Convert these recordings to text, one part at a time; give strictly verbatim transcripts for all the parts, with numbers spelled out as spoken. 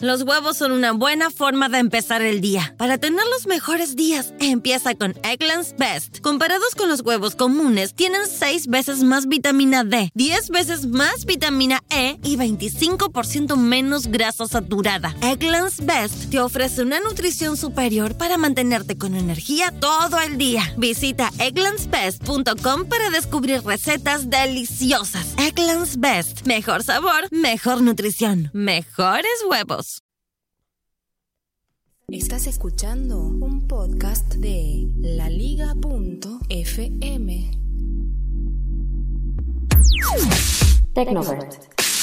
Los huevos son una buena forma de empezar el día. Para tener los mejores días, empieza con Eggland's Best. Comparados con los huevos comunes, tienen seis veces más vitamina D, diez veces más vitamina E y veinticinco por ciento menos grasa saturada. Eggland's Best te ofrece una nutrición superior para mantenerte con energía todo el día. Visita egglands best punto com para descubrir recetas deliciosas. Eggland's Best. Mejor sabor, mejor nutrición, mejores huevos. Estás escuchando un podcast de la liga punto efe eme. Tecnovert.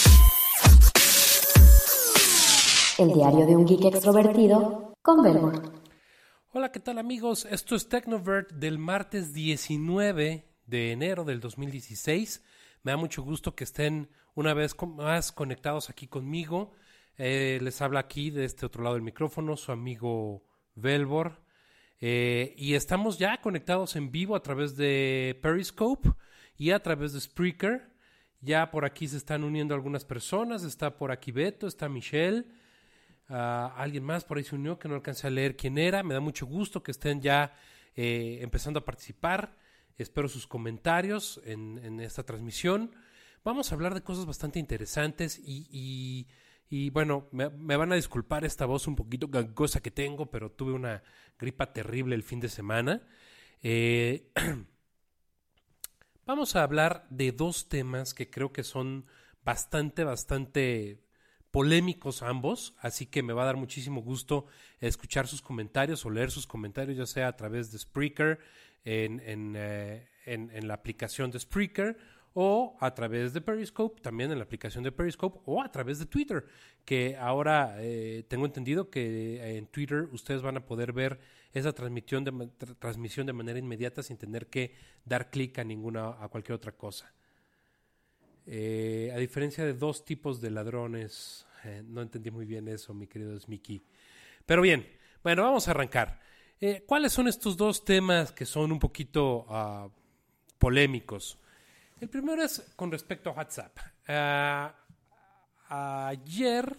El diario de un geek extrovertido con Belmont. Hola, ¿qué tal amigos? Esto es Tecnovert del martes diecinueve de enero del dos mil dieciséis. Me da mucho gusto que estén una vez más conectados aquí conmigo. Eh, les habla aquí de este otro lado del micrófono su amigo Velbor. Eh, y estamos ya conectados en vivo a través de Periscope y a través de Spreaker. Ya por aquí se están uniendo algunas personas. Está por aquí Beto, está Michelle. Uh, alguien más por ahí se unió que no alcancé a leer quién era. Me da mucho gusto que estén ya eh, empezando a participar. Espero sus comentarios en, en esta transmisión. Vamos a hablar de cosas bastante interesantes y... y Y bueno, me, me van a disculpar esta voz un poquito gangosa que tengo, pero tuve una gripa terrible el fin de semana. Eh, vamos a hablar de dos temas que creo que son bastante, bastante polémicos ambos, así que me va a dar muchísimo gusto escuchar sus comentarios o leer sus comentarios, ya sea a través de Spreaker, en, en, eh, en, en la aplicación de Spreaker, o a través de Periscope, también en la aplicación de Periscope, o a través de Twitter, que ahora eh, tengo entendido que en Twitter ustedes van a poder ver esa transmisión de, tra- transmisión de manera inmediata sin tener que dar clic a ninguna, a cualquier otra cosa. Eh, a diferencia de dos tipos de ladrones, eh, no entendí muy bien eso, mi querido Smiki. Pero bien, bueno, vamos a arrancar. Eh, ¿Cuáles son estos dos temas que son un poquito uh, polémicos? El primero es con respecto a WhatsApp. Uh, ayer,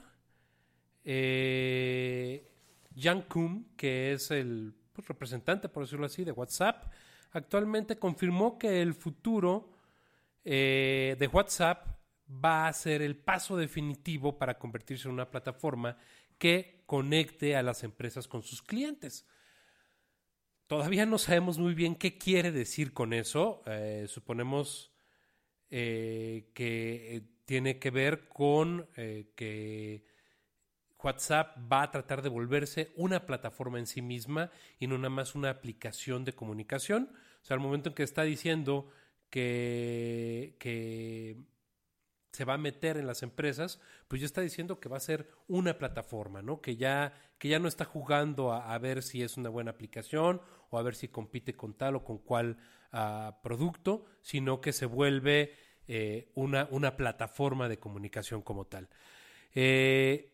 eh, Jan Koum, que es el pues, representante, por decirlo así, de WhatsApp, actualmente confirmó que el futuro eh, de WhatsApp va a ser el paso definitivo para convertirse en una plataforma que conecte a las empresas con sus clientes. Todavía no sabemos muy bien qué quiere decir con eso. Eh, suponemos... Eh, que eh, tiene que ver con eh, que WhatsApp va a tratar de volverse una plataforma en sí misma y no nada más una aplicación de comunicación. O sea, al momento en que está diciendo que, que se va a meter en las empresas, pues ya está diciendo que va a ser una plataforma, ¿no? Que ya, que ya no está jugando a, a ver si es una buena aplicación o a ver si compite con tal o con cual uh, producto, sino que se vuelve eh, una, una plataforma de comunicación como tal. Eh,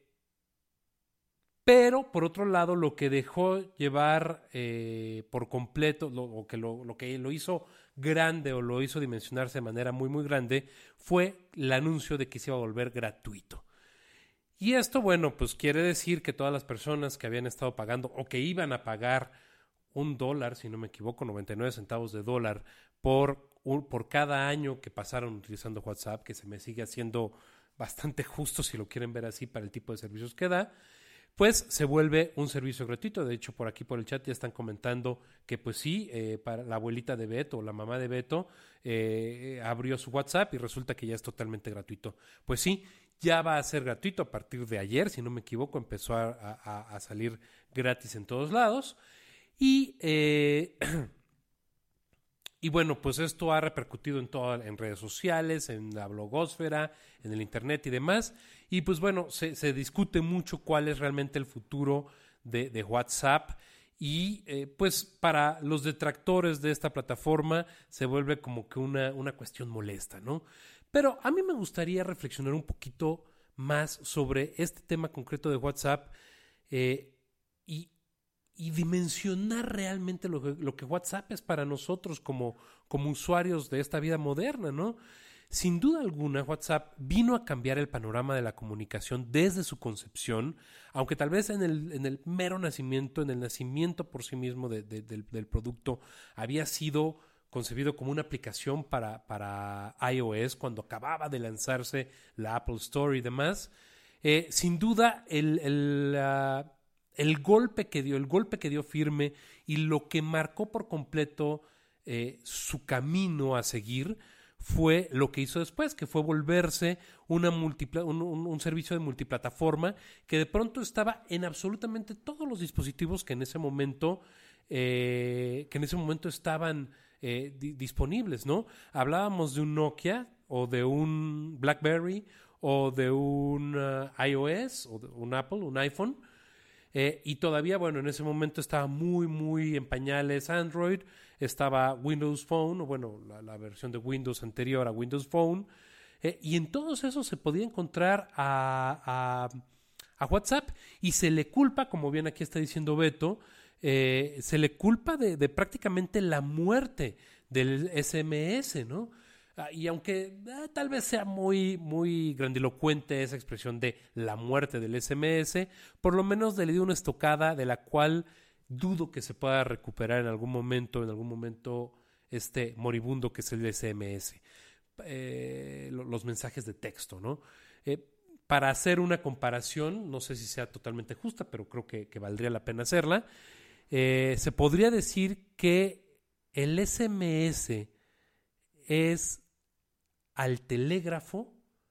pero, por otro lado, lo que dejó llevar eh, por completo, lo, o que lo, lo que lo hizo grande o lo hizo dimensionarse de manera muy, muy grande, fue el anuncio de que se iba a volver gratuito. Y esto, bueno, pues quiere decir que todas las personas que habían estado pagando o que iban a pagar un dólar, si no me equivoco, noventa y nueve centavos de dólar por, un, por cada año que pasaron utilizando WhatsApp, que se me sigue haciendo bastante justo si lo quieren ver así para el tipo de servicios que da, pues se vuelve un servicio gratuito. De hecho, por aquí por el chat ya están comentando que pues sí, eh, para la abuelita de Beto o la mamá de Beto eh, abrió su WhatsApp y resulta que ya es totalmente gratuito. Pues sí, ya va a ser gratuito a partir de ayer, si no me equivoco, empezó a, a, a salir gratis en todos lados. Y, eh, y bueno, pues esto ha repercutido en todo, en redes sociales, en la blogosfera, en el internet y demás. Y pues bueno, se, se discute mucho cuál es realmente el futuro de, de WhatsApp. Y eh, pues para los detractores de esta plataforma se vuelve como que una, una cuestión molesta, ¿no? Pero a mí me gustaría reflexionar un poquito más sobre este tema concreto de WhatsApp eh, y, y dimensionar realmente lo que, lo que WhatsApp es para nosotros como, como usuarios de esta vida moderna, ¿no? sin duda alguna, WhatsApp vino a cambiar el panorama de la comunicación desde su concepción, aunque tal vez en el, en el mero nacimiento, en el nacimiento por sí mismo de, de, del, del producto, había sido concebido como una aplicación para, para iOS cuando acababa de lanzarse la Apple Store y demás. Eh, sin duda, el, el, uh, el golpe que dio, el golpe que dio firme y lo que marcó por completo eh, su camino a seguir fue lo que hizo después, que fue volverse una multipla- un, un, un servicio de multiplataforma que de pronto estaba en absolutamente todos los dispositivos que en ese momento, eh, que en ese momento estaban eh, di- disponibles, ¿no? Hablábamos de un Nokia o de un BlackBerry o de un uh, iOS o de un Apple, un iPhone, eh, y todavía, bueno, en ese momento estaba muy, muy en pañales Android, estaba Windows Phone, o bueno, la, la versión de Windows anterior a Windows Phone, eh, y en todos esos se podía encontrar a, a, a WhatsApp, y se le culpa, como bien aquí está diciendo Beto, eh, se le culpa de, de prácticamente la muerte del S M S, ¿no? Ah, y aunque eh, tal vez sea muy, muy grandilocuente esa expresión de la muerte del S M S, por lo menos le dio una estocada de la cual dudo que se pueda recuperar en algún momento, en algún momento este moribundo que es el S M S. Eh, los mensajes de texto, ¿no? Eh, para hacer una comparación, no sé si sea totalmente justa, pero creo que, que valdría la pena hacerla, eh, se podría decir que el S M S es al telégrafo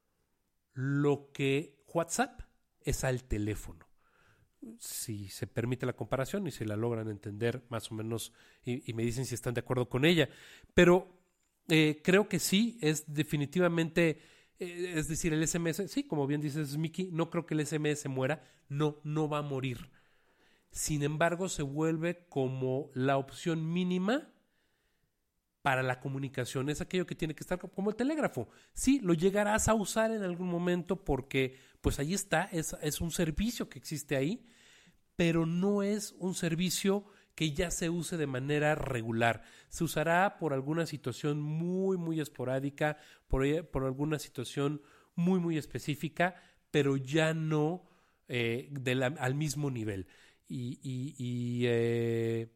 lo que WhatsApp es al teléfono. Si se permite la comparación y si la logran entender más o menos y, y me dicen si están de acuerdo con ella. Pero eh, creo que sí, es definitivamente, eh, es decir, el S M S, sí, como bien dices, Miki, no creo que el S M S muera, no, no va a morir. Sin embargo, se vuelve como la opción mínima para la comunicación, es aquello que tiene que estar como el telégrafo. Sí, lo llegarás a usar en algún momento porque pues ahí está, es, es un servicio que existe ahí, pero no es un servicio que ya se use de manera regular. Se usará por alguna situación muy, muy esporádica, por, por alguna situación muy, muy específica, pero ya no eh, de la, al mismo nivel. Y... y, y eh,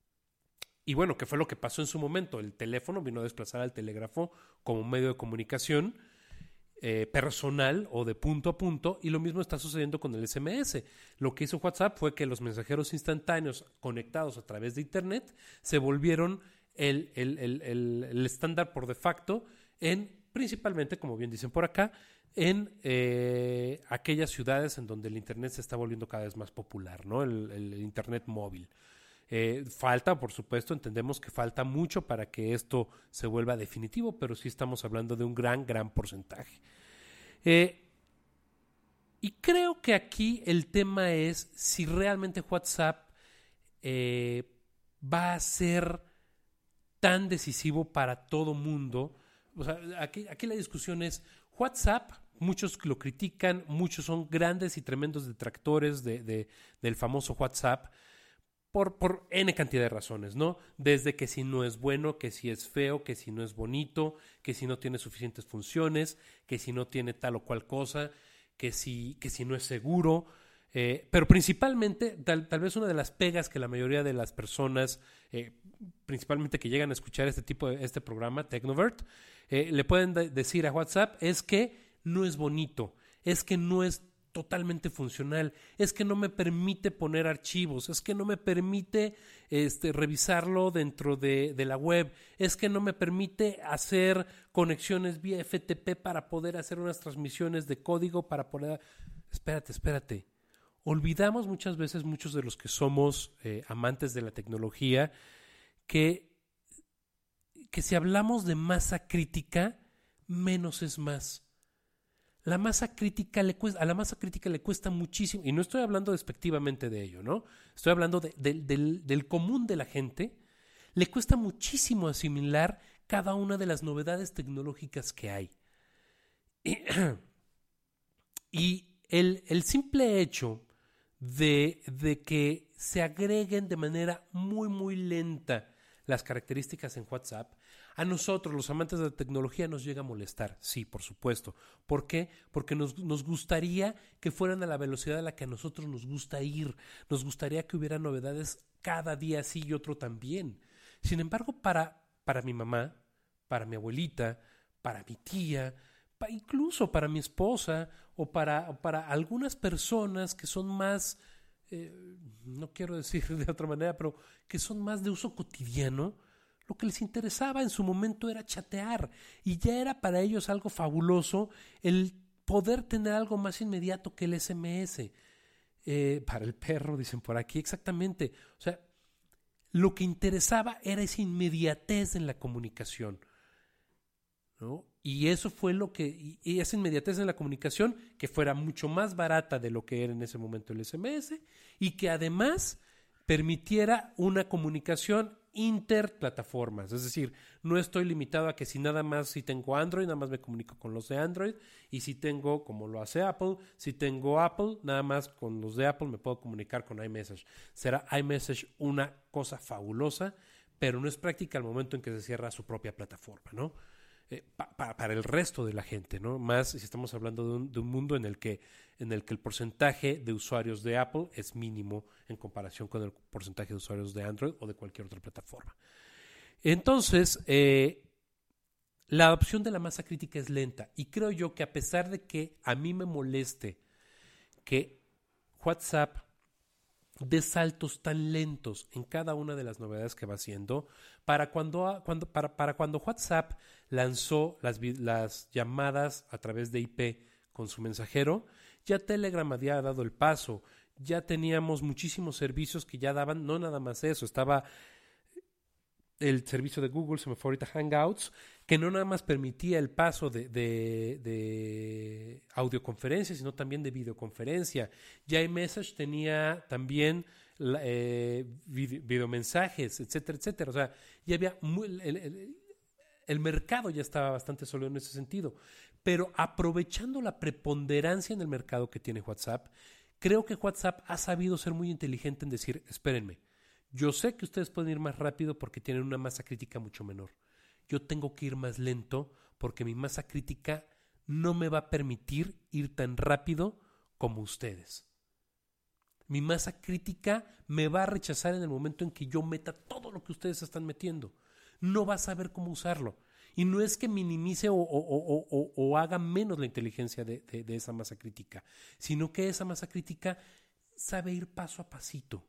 Y bueno, ¿qué fue lo que pasó en su momento? El teléfono vino a desplazar al telégrafo como medio de comunicación eh, personal o de punto a punto, y lo mismo está sucediendo con el S M S. Lo que hizo WhatsApp fue que los mensajeros instantáneos conectados a través de Internet se volvieron el, el, el, el, el estándar por de facto en, principalmente, como bien dicen por acá, en eh, aquellas ciudades en donde el Internet se está volviendo cada vez más popular, ¿no? El, el, el Internet móvil. Eh, falta, por supuesto, entendemos que falta mucho para que esto se vuelva definitivo, pero sí estamos hablando de un gran, gran porcentaje. Eh, y creo que aquí el tema es si realmente WhatsApp eh, va a ser tan decisivo para todo mundo. O sea, aquí, aquí la discusión es WhatsApp. Muchos lo critican, muchos son grandes y tremendos detractores de, de, del famoso WhatsApp. Por, por N cantidad de razones, ¿no? Desde que si no es bueno, que si es feo, que si no es bonito, que si no tiene suficientes funciones, que si no tiene tal o cual cosa, que si, que si no es seguro. Eh, pero principalmente, tal, tal vez una de las pegas que la mayoría de las personas, eh, principalmente que llegan a escuchar este tipo de este programa, Tecnovert, eh, le pueden de- decir a WhatsApp es que no es bonito, es que no es totalmente funcional, es que no me permite poner archivos, es que no me permite este, revisarlo dentro de, de la web, es que no me permite hacer conexiones vía F T P para poder hacer unas transmisiones de código para poder... Espérate, espérate. Olvidamos muchas veces, muchos de los que somos eh, amantes de la tecnología, que, que si hablamos de masa crítica, menos es más. La masa crítica le cuesta, a la masa crítica le cuesta muchísimo, y no estoy hablando despectivamente de ello, ¿no? Estoy hablando de, de, del, del común de la gente, le cuesta muchísimo asimilar cada una de las novedades tecnológicas que hay. Y, y el, el simple hecho de, de que se agreguen de manera muy, muy lenta las características en WhatsApp A nosotros, los amantes de la tecnología, nos llega a molestar, sí, por supuesto. ¿Por qué? Porque nos, nos gustaría que fueran a la velocidad a la que a nosotros nos gusta ir. Nos gustaría que hubiera novedades cada día sí y otro también. Sin embargo, para, para mi mamá, para mi abuelita, para mi tía, pa, incluso para mi esposa o para, o para algunas personas que son más, eh, no quiero decir de otra manera, pero que son más de uso cotidiano, lo que les interesaba en su momento era chatear y ya era para ellos algo fabuloso el poder tener algo más inmediato que el ese eme ese. Eh, para el perro, dicen por aquí, exactamente. O sea, lo que interesaba era esa inmediatez en la comunicación, ¿no? Y eso fue lo que, y esa inmediatez en la comunicación, que fuera mucho más barata de lo que era en ese momento el ese eme ese, y que además permitiera una comunicación interplataformas, es decir, no estoy limitado a que si nada más, si tengo Android, nada más me comunico con los de Android, y si tengo, como lo hace Apple, si tengo Apple, nada más con los de Apple me puedo comunicar con iMessage. Será iMessage una cosa fabulosa, pero no es práctica al momento en que se cierra su propia plataforma, ¿no? Eh, pa, pa, para el resto de la gente, ¿no? Más si estamos hablando de un, de un mundo en el que en el que el porcentaje de usuarios de Apple es mínimo en comparación con el porcentaje de usuarios de Android o de cualquier otra plataforma. Entonces, eh, la adopción de la masa crítica es lenta y creo yo que a pesar de que a mí me moleste que WhatsApp de saltos tan lentos en cada una de las novedades que va haciendo, para cuando, cuando, para, para cuando WhatsApp lanzó las, las llamadas a través de I Pe con su mensajero, ya Telegram había dado el paso, ya teníamos muchísimos servicios que ya daban, no nada más eso, estaba el servicio de Google, se me fue ahorita Hangouts, que no nada más permitía el paso de, de, de audioconferencia, sino también de videoconferencia. Ya iMessage tenía también eh, video, videomensajes, etcétera, etcétera. O sea, ya había muy, el, el, el mercado ya estaba bastante sólido en ese sentido. Pero aprovechando la preponderancia en el mercado que tiene WhatsApp, creo que WhatsApp ha sabido ser muy inteligente en decir, espérenme, yo sé que ustedes pueden ir más rápido porque tienen una masa crítica mucho menor. Yo tengo que ir más lento porque mi masa crítica no me va a permitir ir tan rápido como ustedes. Mi masa crítica me va a rechazar en el momento en que yo meta todo lo que ustedes están metiendo. No va a saber cómo usarlo. Y no es que minimice o, o, o, o, o haga menos la inteligencia de, de, de esa masa crítica, sino que esa masa crítica sabe ir paso a pasito.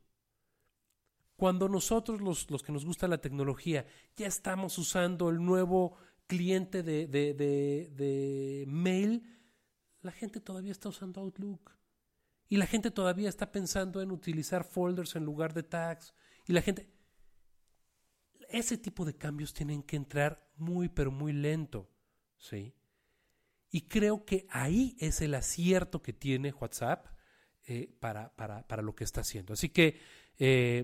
Cuando nosotros, los, los que nos gusta la tecnología, ya estamos usando el nuevo cliente de, de, de, de mail, la gente todavía está usando Outlook. Y la gente todavía está pensando en utilizar folders en lugar de tags. Y la gente... Ese tipo de cambios tienen que entrar muy, pero muy lento, ¿sí? Y creo que ahí es el acierto que tiene WhatsApp eh, para, para, para lo que está haciendo. Así que... Eh,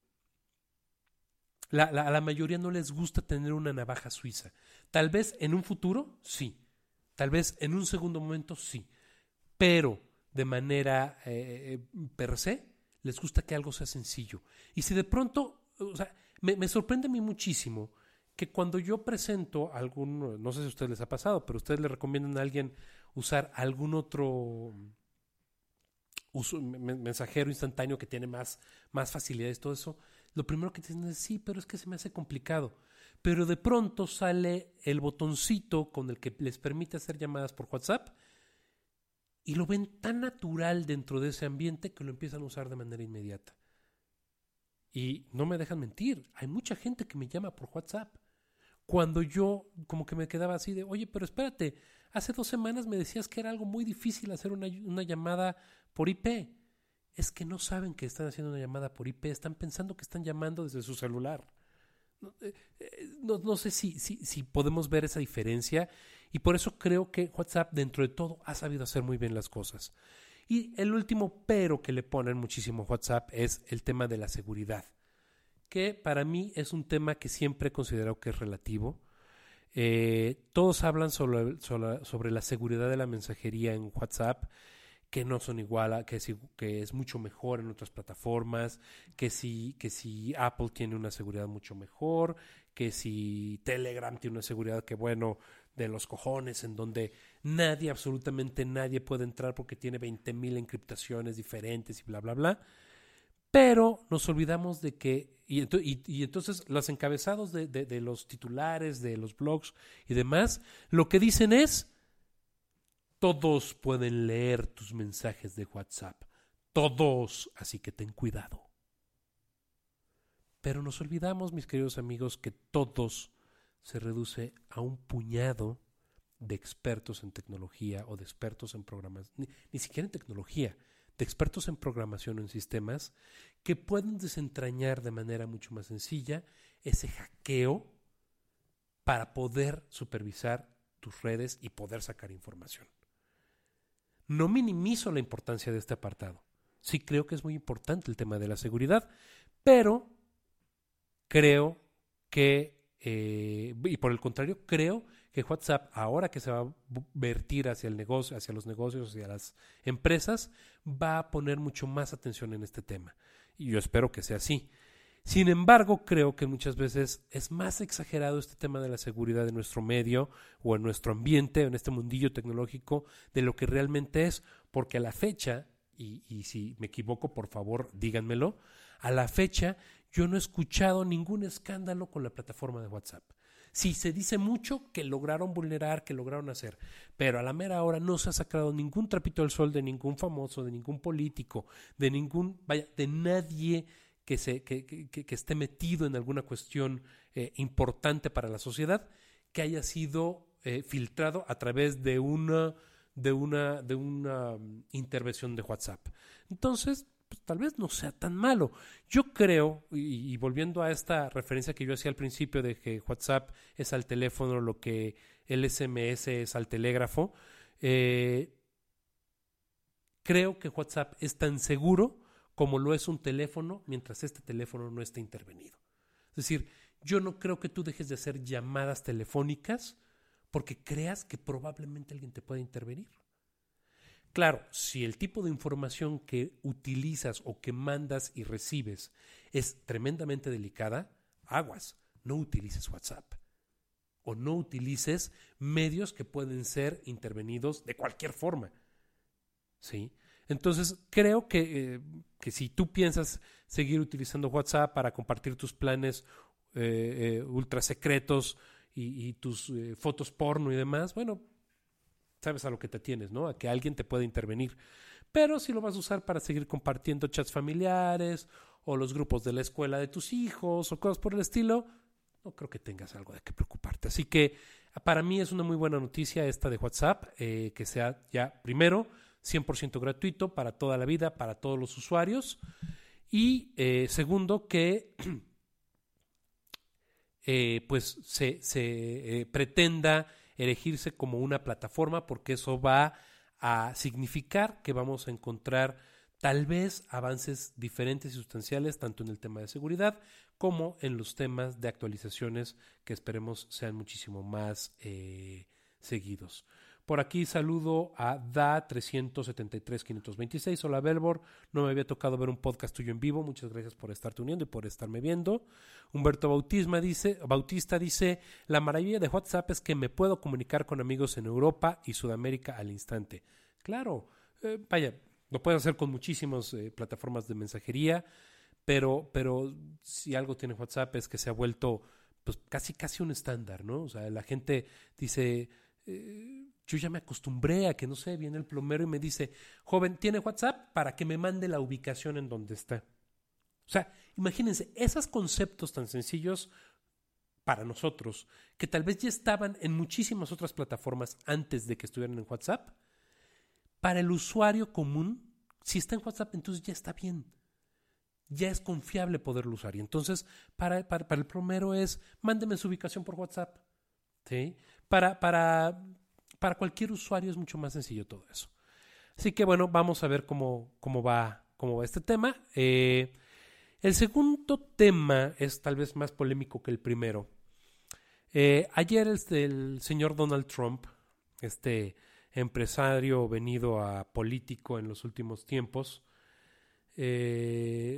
La, la, a la mayoría no les gusta tener una navaja suiza. Tal vez en un futuro, sí. Tal vez en un segundo momento, sí. Pero de manera eh, per se, les gusta que algo sea sencillo. Y si de pronto, o sea, me, me sorprende a mí muchísimo que cuando yo presento algún, no sé si a ustedes les ha pasado, pero ustedes le recomiendan a alguien usar algún otro uso, mensajero instantáneo que tiene más, más facilidades, todo eso, lo primero que te dicen es, sí, pero es que se me hace complicado. Pero de pronto sale el botoncito con el que les permite hacer llamadas por WhatsApp y lo ven tan natural dentro de ese ambiente que lo empiezan a usar de manera inmediata. Y no me dejan mentir, hay mucha gente que me llama por WhatsApp. Cuando yo como que me quedaba así de, oye, pero espérate, hace dos semanas me decías que era algo muy difícil hacer una, una llamada por I Pe. Es que no saben que están haciendo una llamada por I Pe, están pensando que están llamando desde su celular. No, eh, no, no sé si, si, si podemos ver esa diferencia y por eso creo que WhatsApp dentro de todo ha sabido hacer muy bien las cosas. Y el último pero que le ponen muchísimo a WhatsApp es el tema de la seguridad, que para mí es un tema que siempre he considerado que es relativo. Eh, todos hablan sobre, sobre, sobre la seguridad de la mensajería en WhatsApp, que no son igual, a, que, si, que es mucho mejor en otras plataformas, que si, que si Apple tiene una seguridad mucho mejor, que si Telegram tiene una seguridad que bueno, de los cojones, en donde nadie, absolutamente nadie puede entrar porque tiene veinte mil encriptaciones diferentes y bla, bla, bla. Pero nos olvidamos de que, y, y, y entonces los encabezados de, de, de los titulares, de los blogs y demás, lo que dicen es, todos pueden leer tus mensajes de WhatsApp. Todos, así que ten cuidado. Pero nos olvidamos, mis queridos amigos, que todos se reduce a un puñado de expertos en tecnología o de expertos en programación, ni, ni siquiera en tecnología, de expertos en programación o en sistemas que pueden desentrañar de manera mucho más sencilla ese hackeo para poder supervisar tus redes y poder sacar información. No minimizo la importancia de este apartado. Sí creo que es muy importante el tema de la seguridad, pero creo que Eh, y por el contrario, creo que WhatsApp, ahora que se va a vertir hacia el negocio, hacia los negocios, hacia las empresas, va a poner mucho más atención en este tema. Y yo espero que sea así. Sin embargo, creo que muchas veces es más exagerado este tema de la seguridad en nuestro medio o en nuestro ambiente, en este mundillo tecnológico, de lo que realmente es, porque a la fecha, y, y si me equivoco, por favor, díganmelo, a la fecha yo no he escuchado ningún escándalo con la plataforma de WhatsApp. Sí, se dice mucho que lograron vulnerar, que lograron hacer, pero a la mera hora no se ha sacado ningún trapito al sol de ningún famoso, de ningún político, de ningún, vaya, de nadie que, se, que, que, que esté metido en alguna cuestión eh, importante para la sociedad, que haya sido eh, filtrado a través de una, de una, de una um, intervención de WhatsApp. Entonces, pues tal vez no sea tan malo. Yo creo, y, y volviendo a esta referencia que yo hacía al principio de que WhatsApp es al teléfono lo que el S M S es al telégrafo, eh, creo que WhatsApp es tan seguro como lo es un teléfono mientras este teléfono no esté intervenido. Es decir, yo no creo que tú dejes de hacer llamadas telefónicas porque creas que probablemente alguien te pueda intervenir. Claro, si el tipo de información que utilizas o que mandas y recibes es tremendamente delicada, aguas, no utilices WhatsApp o no utilices medios que pueden ser intervenidos de cualquier forma, ¿sí? Entonces, creo que, eh, que si tú piensas seguir utilizando WhatsApp para compartir tus planes eh, eh, ultra secretos y, y tus eh, fotos porno y demás, bueno, sabes a lo que te tienes, ¿no? A que alguien te pueda intervenir. Pero si lo vas a usar para seguir compartiendo chats familiares o los grupos de la escuela de tus hijos o cosas por el estilo, no creo que tengas algo de qué preocuparte. Así que para mí es una muy buena noticia esta de WhatsApp, eh, que sea ya primero cien por ciento gratuito para toda la vida, para todos los usuarios. Y eh, segundo, que eh, pues se, se eh, pretenda elegirse como una plataforma, porque eso va a significar que vamos a encontrar tal vez avances diferentes y sustanciales tanto en el tema de seguridad como en los temas de actualizaciones que esperemos sean muchísimo más eh, seguidos. Por aquí saludo a Da trescientos setenta y tres quinientos veintiséis. Hola Belbor, no me había tocado ver un podcast tuyo en vivo. Muchas gracias por estarte uniendo y por estarme viendo. Humberto Bautisma dice, Bautista dice, la maravilla de WhatsApp es que me puedo comunicar con amigos en Europa y Sudamérica al instante. Claro, eh, vaya, lo puedes hacer con muchísimas eh, plataformas de mensajería, pero, pero si algo tiene WhatsApp es que se ha vuelto pues casi casi un estándar, ¿no? O sea, la gente dice... Eh, yo ya me acostumbré a que, no sé, viene el plomero y me dice, joven, ¿tiene WhatsApp? Para que me mande la ubicación en donde está. O sea, imagínense, esos conceptos tan sencillos para nosotros, que tal vez ya estaban en muchísimas otras plataformas antes de que estuvieran en WhatsApp, para el usuario común, si está en WhatsApp, entonces ya está bien. Ya es confiable poderlo usar. Y entonces, para, para, para el plomero es, mándeme su ubicación por WhatsApp. ¿Sí? Para... para Para cualquier usuario es mucho más sencillo todo eso. Así que bueno, vamos a ver cómo, cómo, va, cómo va este tema. Eh, el segundo tema es tal vez más polémico que el primero. Eh, ayer el, el señor Donald Trump, este empresario venido a político en los últimos tiempos, eh,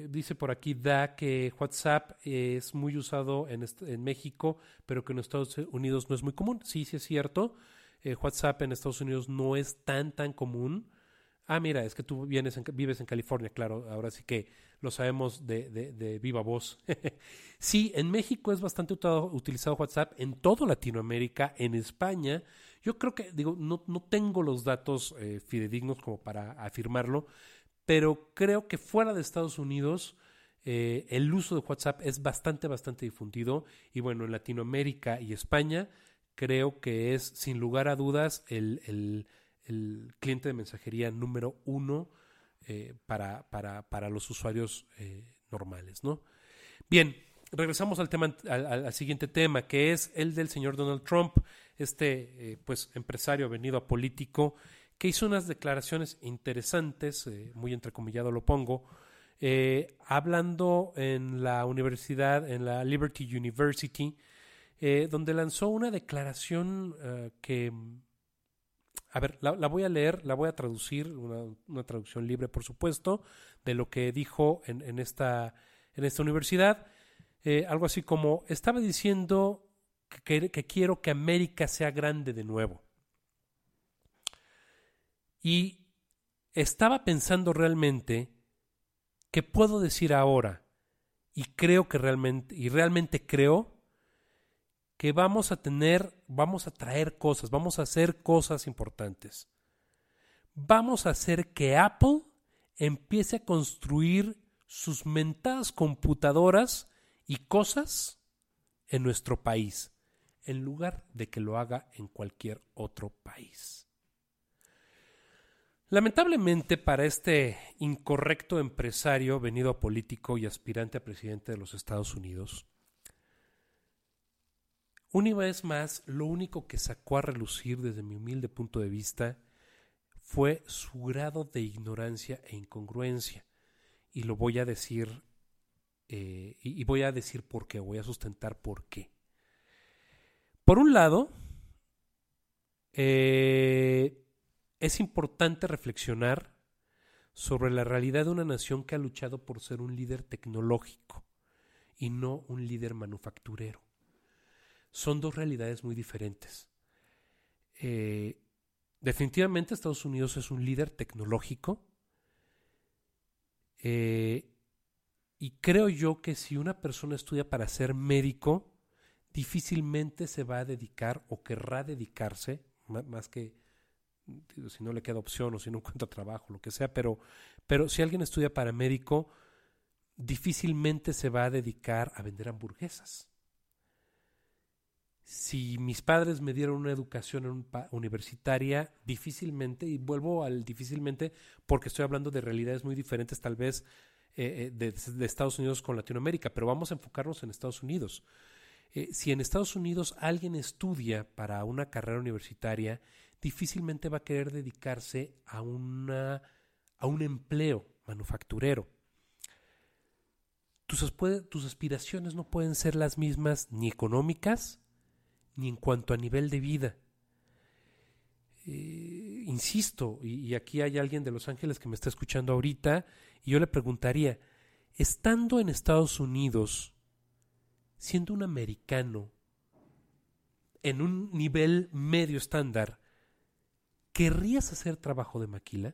dice por aquí Da que WhatsApp es muy usado en, est- en México, pero que en Estados Unidos no es muy común. Sí, sí es cierto. Eh, WhatsApp en Estados Unidos no es tan, tan común. Ah, mira, es que tú vienes en- vives en California, claro. Ahora sí que lo sabemos de, de- de viva voz. Sí, en México es bastante utado- utilizado WhatsApp, en toda Latinoamérica, en España. Yo creo que, digo, no, no tengo los datos eh, fidedignos como para afirmarlo, pero creo que fuera de Estados Unidos eh, el uso de WhatsApp es bastante, bastante difundido. Y bueno, en Latinoamérica y España creo que es, sin lugar a dudas, el, el- el cliente de mensajería número uno eh, para, para, para los usuarios eh, normales, ¿no? Bien, regresamos al tema, al, al- al siguiente tema, que es el del señor Donald Trump, este eh, pues empresario venido a político, que hizo unas declaraciones interesantes, eh, muy entrecomillado lo pongo, eh, hablando en la universidad, en la Liberty University, eh, donde lanzó una declaración eh, que, a ver, la, la voy a leer, la voy a traducir, una, una traducción libre, por supuesto, de lo que dijo en, en esta, en esta universidad. Eh, algo así como, estaba diciendo que, que, que quiero que América sea grande de nuevo. Y estaba pensando realmente qué puedo decir ahora, y creo que realmente, y realmente creo que vamos a tener, vamos a traer cosas, vamos a hacer cosas importantes. Vamos a hacer que Apple empiece a construir sus mentadas computadoras y cosas en nuestro país, en lugar de que lo haga en cualquier otro país. Lamentablemente para este incorrecto empresario venido a político y aspirante a presidente de los Estados Unidos, una vez más, lo único que sacó a relucir desde mi humilde punto de vista fue su grado de ignorancia e incongruencia. Y lo voy a decir, eh, y, y voy a decir por qué, voy a sustentar por qué. Por un lado, eh, es importante reflexionar sobre la realidad de una nación que ha luchado por ser un líder tecnológico y no un líder manufacturero. Son dos realidades muy diferentes. Eh, definitivamente Estados Unidos es un líder tecnológico eh, y creo yo que si una persona estudia para ser médico, difícilmente se va a dedicar o querrá dedicarse, más, más que si no le queda opción o si no encuentra trabajo, lo que sea, pero, pero si alguien estudia para médico, difícilmente se va a dedicar a vender hamburguesas. Si mis padres me dieron una educación universitaria, difícilmente, y vuelvo al difícilmente porque estoy hablando de realidades muy diferentes tal vez eh, de, de Estados Unidos con Latinoamérica, pero vamos a enfocarnos en Estados Unidos. Eh, si en Estados Unidos alguien estudia para una carrera universitaria, difícilmente va a querer dedicarse a, una, a un empleo manufacturero. Tus, tus aspiraciones no pueden ser las mismas ni económicas, ni en cuanto a nivel de vida. Eh, insisto, y, y aquí hay alguien de Los Ángeles que me está escuchando ahorita, y yo le preguntaría, estando en Estados Unidos, siendo un americano, en un nivel medio estándar, ¿querrías hacer trabajo de maquila?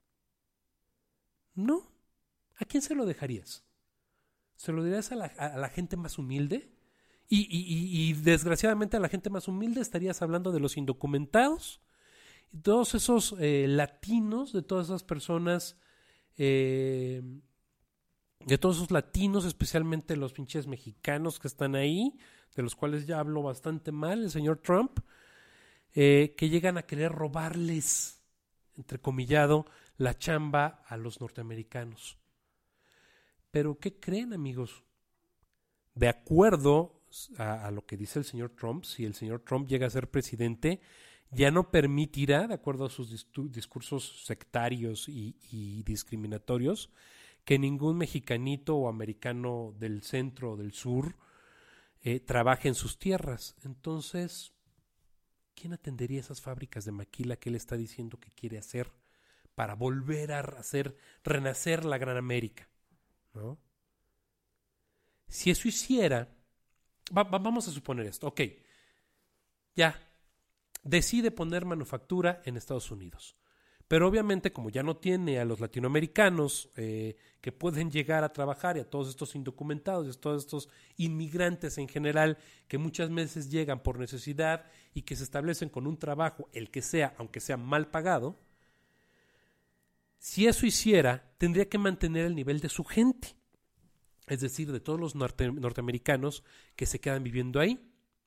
No. ¿A quién se lo dejarías? ¿Se lo dirías a la, a la gente más humilde? Y, y, y, y desgraciadamente a la gente más humilde estarías hablando de los indocumentados, y todos esos eh, latinos, de todas esas personas, eh, de todos esos latinos, especialmente los pinches mexicanos que están ahí, de los cuales ya habló bastante mal el señor Trump, eh, que llegan a querer robarles, entrecomillado, la chamba a los norteamericanos. Pero ¿qué creen, amigos? De acuerdo A, a lo que dice el señor Trump, si el señor Trump llega a ser presidente, ya no permitirá, de acuerdo a sus dis- discursos sectarios y, y discriminatorios, que ningún mexicanito o americano del centro o del sur eh, trabaje en sus tierras. Entonces, ¿quién atendería esas fábricas de maquila que él está diciendo que quiere hacer para volver a hacer, renacer la Gran América? ¿no? Si eso hiciera, va, va, vamos a suponer esto, ok, ya, decide poner manufactura en Estados Unidos. Pero obviamente, como ya no tiene a los latinoamericanos eh, que pueden llegar a trabajar y a todos estos indocumentados y a todos estos inmigrantes en general que muchas veces llegan por necesidad y que se establecen con un trabajo, el que sea, aunque sea mal pagado, si eso hiciera, tendría que mantener el nivel de su gente, es decir, de todos los norte- norteamericanos que se quedan viviendo ahí.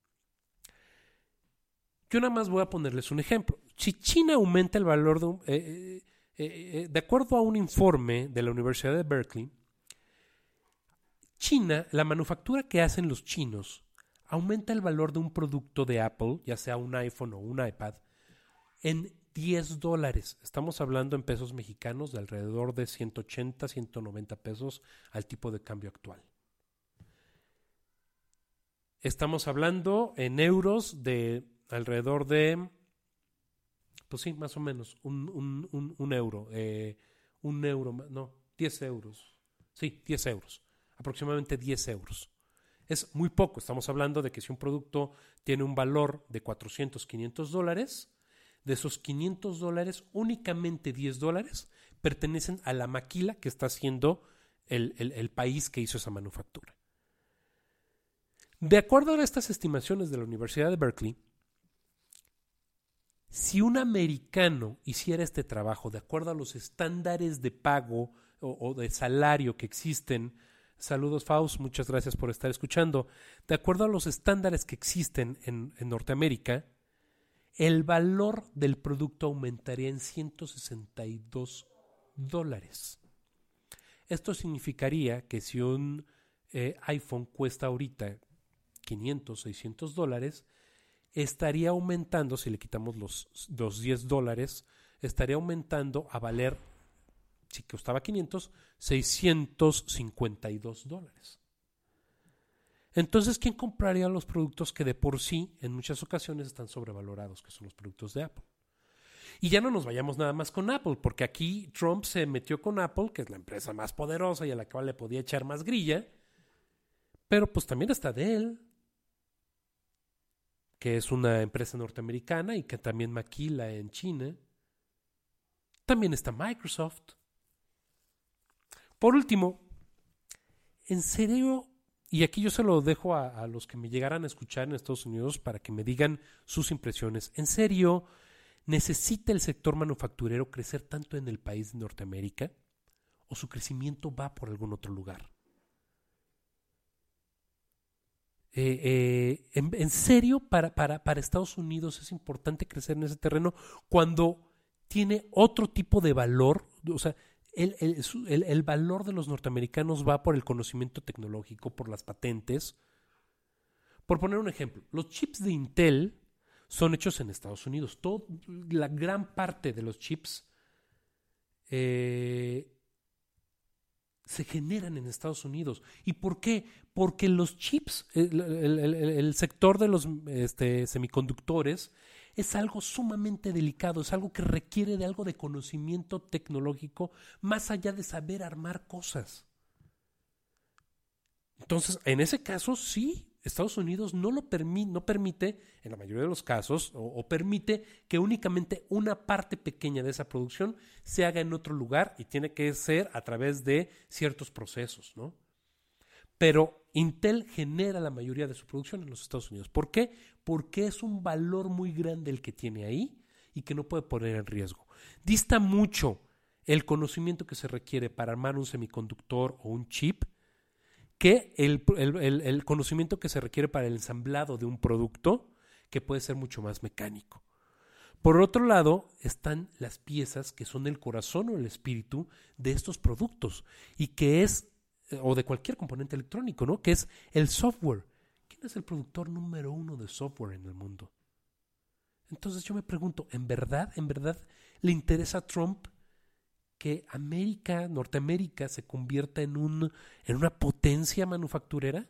Yo nada más voy a ponerles un ejemplo. Si China aumenta el valor de un... Eh, eh, eh, de acuerdo a un informe de la Universidad de Berkeley, China, la manufactura que hacen los chinos, aumenta el valor de un producto de Apple, ya sea un iPhone o un iPad, en diez dólares. Estamos hablando en pesos mexicanos de alrededor de ciento ochenta, ciento noventa pesos al tipo de cambio actual. Estamos hablando en euros de alrededor de, pues sí, más o menos, un, un, un, un euro, eh, un euro, no, diez euros, sí, diez euros, aproximadamente diez euros. Es muy poco, estamos hablando de que si un producto tiene un valor de cuatrocientos, quinientos dólares, de esos quinientos dólares, únicamente diez dólares pertenecen a la maquila que está haciendo el, el, el país que hizo esa manufactura. De acuerdo a estas estimaciones de la Universidad de Berkeley, si un americano hiciera este trabajo de acuerdo a los estándares de pago o, o de salario que existen, saludos Faust, muchas gracias por estar escuchando, de acuerdo a los estándares que existen en, en Norteamérica, el valor del producto aumentaría en ciento sesenta y dos dólares. Esto significaría que si un eh, iPhone cuesta ahorita quinientos, seiscientos dólares, estaría aumentando, si le quitamos los, los diez dólares, estaría aumentando a valer, si costaba quinientos, seiscientos cincuenta y dos dólares. Entonces, ¿quién compraría los productos que de por sí, en muchas ocasiones, están sobrevalorados, que son los productos de Apple? Y ya no nos vayamos nada más con Apple, porque aquí Trump se metió con Apple, que es la empresa más poderosa y a la cual le podía echar más grilla, pero pues también está Dell, que es una empresa norteamericana y que también maquila en China. También está Microsoft. Por último, en serio, y aquí yo se lo dejo a, a los que me llegaran a escuchar en Estados Unidos para que me digan sus impresiones. ¿En serio necesita el sector manufacturero crecer tanto en el país de Norteamérica? ¿O su crecimiento va por algún otro lugar? Eh, eh, en, en serio, para, para, para Estados Unidos es importante crecer en ese terreno cuando tiene otro tipo de valor. O sea, el, el, el, el valor de los norteamericanos va por el conocimiento tecnológico, por las patentes. Por poner un ejemplo, los chips de Intel son hechos en Estados Unidos. Todo, la gran parte de los chips eh, se generan en Estados Unidos. ¿Y por qué? Porque los chips, el, el, el, el sector de los este, semiconductores es algo sumamente delicado, es algo que requiere de algo de conocimiento tecnológico más allá de saber armar cosas. Entonces, en ese caso, sí, Estados Unidos no lo permi- no permite, en la mayoría de los casos, o, o permite que únicamente una parte pequeña de esa producción se haga en otro lugar y tiene que ser a través de ciertos procesos, ¿no? Pero Intel genera la mayoría de su producción en los Estados Unidos. ¿Por qué? Porque es un valor muy grande el que tiene ahí y que no puede poner en riesgo. Dista mucho el conocimiento que se requiere para armar un semiconductor o un chip que el, el, el, el conocimiento que se requiere para el ensamblado de un producto, que puede ser mucho más mecánico. Por otro lado, están las piezas que son el corazón o el espíritu de estos productos y que es, o de cualquier componente electrónico, ¿no? Que es el software. ¿Quién es el productor número uno de software en el mundo? Entonces yo me pregunto, ¿en verdad, en verdad le interesa a Trump que América, Norteamérica se convierta en un en una potencia manufacturera?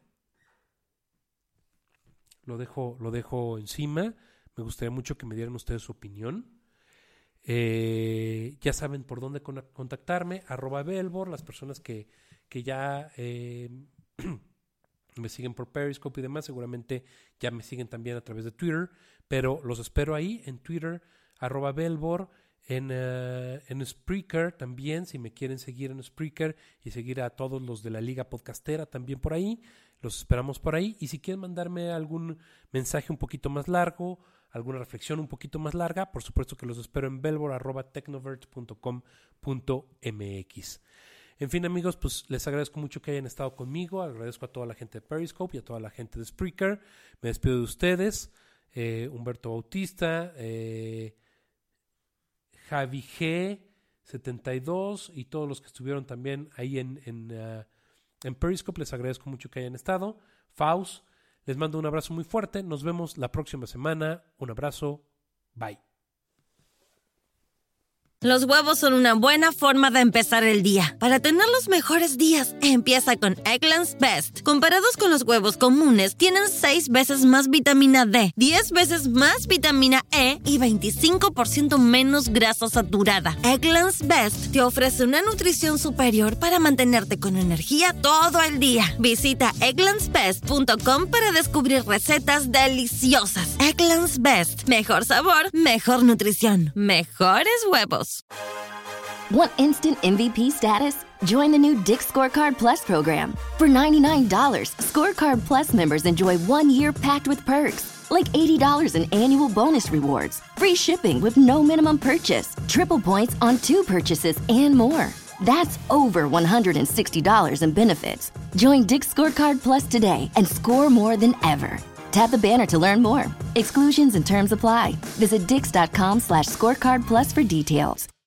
Lo dejo, lo dejo encima. Me gustaría mucho que me dieran ustedes su opinión. Eh, ya saben por dónde con- contactarme, arroba Belbor, las personas que, que ya eh, me siguen por Periscope y demás, seguramente ya me siguen también a través de Twitter, pero los espero ahí en Twitter, arroba Belbor, en, uh, en Spreaker también, si me quieren seguir en Spreaker y seguir a todos los de la Liga Podcastera también por ahí, los esperamos por ahí, y si quieren mandarme algún mensaje un poquito más largo, alguna reflexión un poquito más larga, por supuesto que los espero en belbor arroba tecnovert punto com punto m x. En fin, amigos, pues les agradezco mucho que hayan estado conmigo, agradezco a toda la gente de Periscope y a toda la gente de Spreaker, me despido de ustedes, eh, Humberto Bautista, eh, Javi G setenta y dos y todos los que estuvieron también ahí en, en, uh, en Periscope, les agradezco mucho que hayan estado. Faust, les mando un abrazo muy fuerte, nos vemos la próxima semana, un abrazo, bye. Los huevos son una buena forma de empezar el día. Para tener los mejores días, empieza con Eggland's Best. Comparados con los huevos comunes, tienen seis veces más vitamina D, diez veces más vitamina E y veinticinco por ciento menos grasa saturada. Eggland's Best te ofrece una nutrición superior para mantenerte con energía todo el día. Visita egglands best punto com para descubrir recetas deliciosas. Eggland's Best. Mejor sabor, mejor nutrición, mejores huevos. Want instant M V P status? Join the new Dick's Scorecard Plus program. For ninety-nine dollars, Scorecard Plus members enjoy one year packed with perks, like eighty dollars in annual bonus rewards, free shipping with no minimum purchase, triple points on two purchases, and more. That's over one hundred sixty dollars in benefits. Join Dick's Scorecard Plus today and score more than ever. Tap the banner to learn more. Exclusions and terms apply. Visit dix dot com slash scorecard plus for details.